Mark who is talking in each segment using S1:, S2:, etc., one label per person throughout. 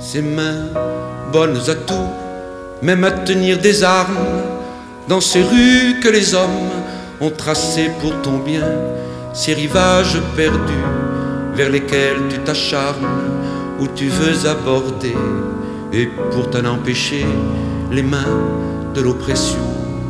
S1: Ses mains bonnes à tout, même à tenir des armes, dans ces rues que les hommes ont tracées pour ton bien, ces rivages perdus vers lesquels tu t'acharnes, où tu veux aborder, et pour t'en empêcher, les mains de l'oppression.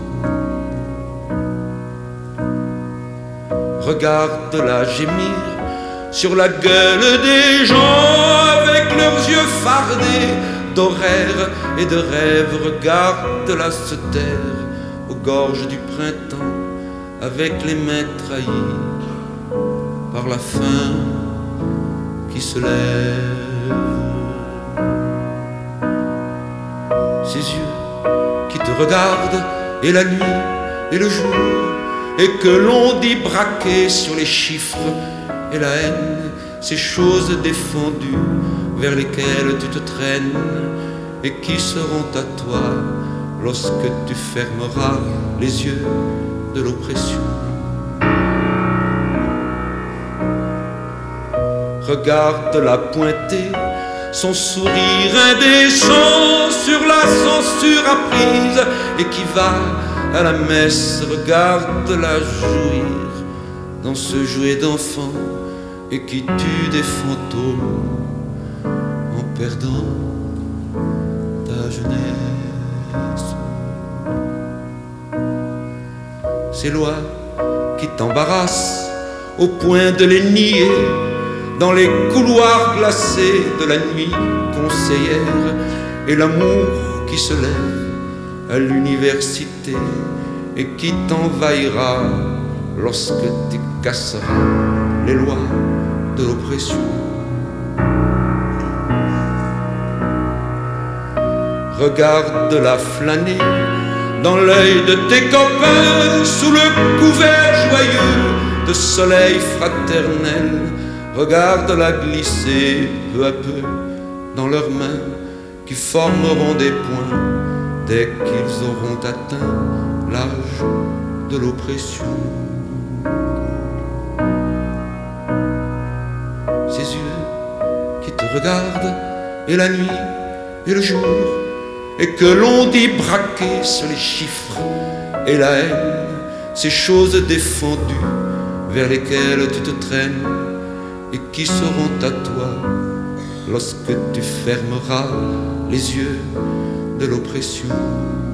S1: Regarde-la gémir sur la gueule des gens avec leurs yeux fardés d'horaires et de rêves. Regarde-la se taire aux gorges du printemps avec les mains trahies par la faim qui se lève. Ses yeux qui te regardent et la nuit et le jour, et que l'on dit braquer sur les chiffres et la haine, ces choses défendues vers lesquelles tu te traînes et qui seront à toi lorsque tu fermeras les yeux de l'oppression. Regarde-la pointer son sourire indécent sur la censure apprise et qui va à la messe. Regarde-la jouir dans ce jouet d'enfant et qui tue des fantômes en perdant ta jeunesse. Ces lois qui t'embarrassent au point de les nier dans les couloirs glacés de la nuit conseillère, et l'amour qui se lève à l'université et qui t'envahira lorsque tu casseras les lois de l'oppression. Regarde-la flâner dans l'œil de tes copains sous le couvert joyeux de soleil fraternel. Regarde-la glisser peu à peu dans leurs mains qui formeront des points dès qu'ils auront atteint l'âge de l'oppression. Ces yeux qui te regardent et la nuit et le jour, et que l'on dit braquer sur les chiffres et la haine, ces choses défendues vers lesquelles tu te traînes et qui seront à toi lorsque tu fermeras les yeux de l'oppression.